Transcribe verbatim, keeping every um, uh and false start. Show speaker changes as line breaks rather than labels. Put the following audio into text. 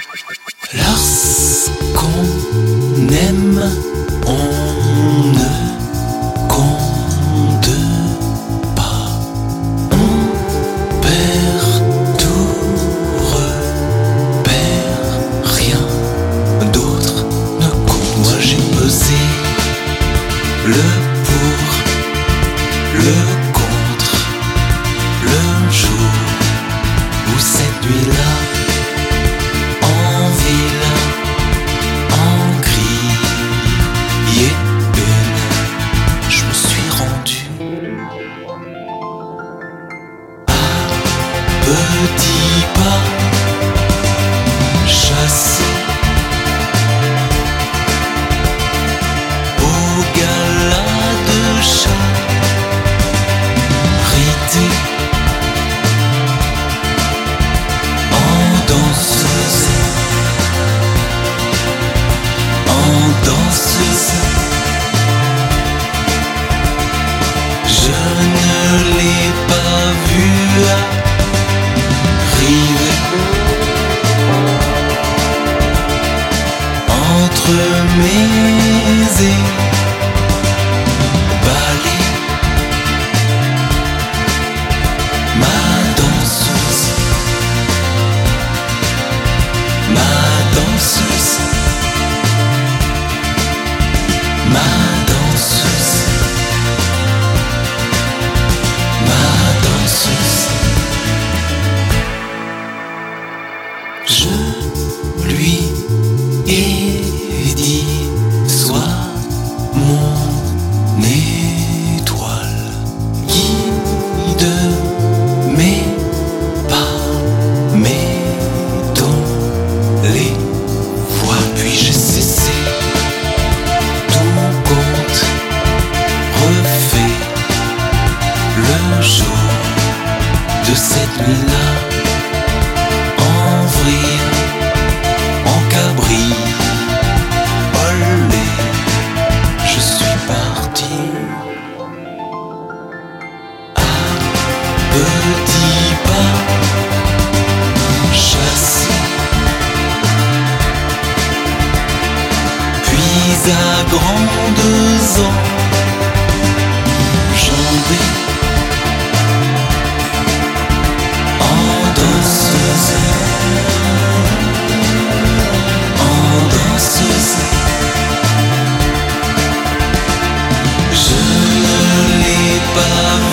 Lorsqu'on aime, on ne compte pas. On perd tout, repère rien d'autre ne compte. Moi j'ai pesé le pour, le contre, le jour ou cette nuit-là. Petit pas chassé au gala de chat, ridé en danseuse, en danseuse. Je ne l'ai pas vu entre mes éballés, ma danseuse, ma danseuse, ma danseuse, ma danseuse. Je lui ai dit, sois mon étoile, guide mes pas, mettons les voix. Puis j'ai cessé tout compte, refait le jour de cette nuit-là. Petit pas chassé, puis à grandes enjambées en danseuse, en danseuse. Je ne l'ai pas